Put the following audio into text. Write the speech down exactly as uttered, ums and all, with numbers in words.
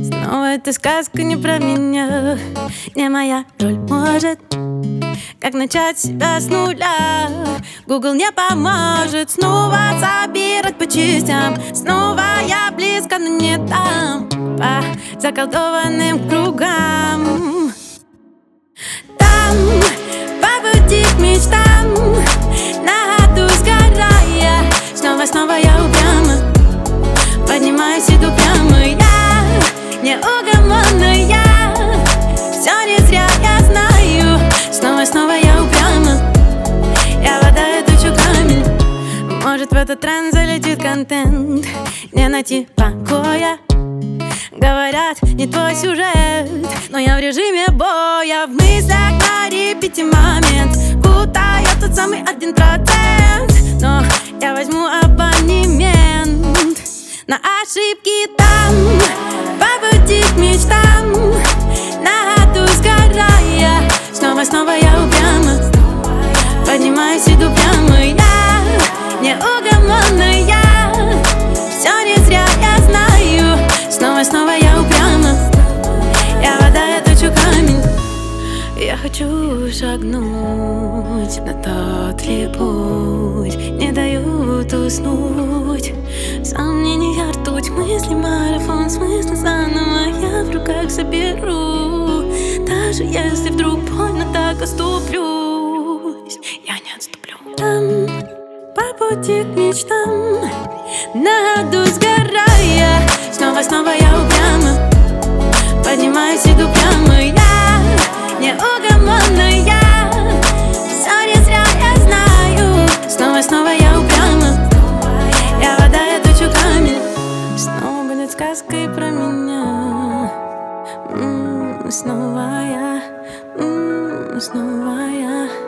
Снова эта сказка не про меня, не моя роль, может. Как начать себя с нуля? Google не поможет. Снова собирать по частям. Снова я близко, но не там. По заколдованным кругам. Там, по пути к мечтам, на ходу сгорая. Снова, снова я упряма поднимаюсь, иду прямо. Я неугомонная, все не зря, я знаю. Снова, снова я упряма, я вода, я тучу камень. Может, в этот тренд залетит контент, не найти покоя. Говорят, не твой сюжет, но я в режиме боя. В мыслях на репите момент, будто я тот самый один процент. Но я возьму абонемент на ошибки там, по пути к мечтам, на ходу сгорая. Снова, снова я упряма поднимаюсь, иду прямо. Я неугомонная, все не зря, я знаю. Снова, снова я упряма, я вода, я тучу камень. Я хочу шагнуть на тот ли путь, не дают уснуть. Сомнения, ртуть, мысли, марафон, смысл заново я в руках соберу. Даже если вдруг больно так оступлюсь, я не отступлю. Там, по пути к мечтам, на ходу сгорая. Снова, снова я упряма поднимаюсь, иду прямо. Я неугомонная, все не зря, я знаю. Снова, снова я упряма, я вода, я тучу камень. Снова будет сказкой про меня. М-м, снова я, м-м, снова я.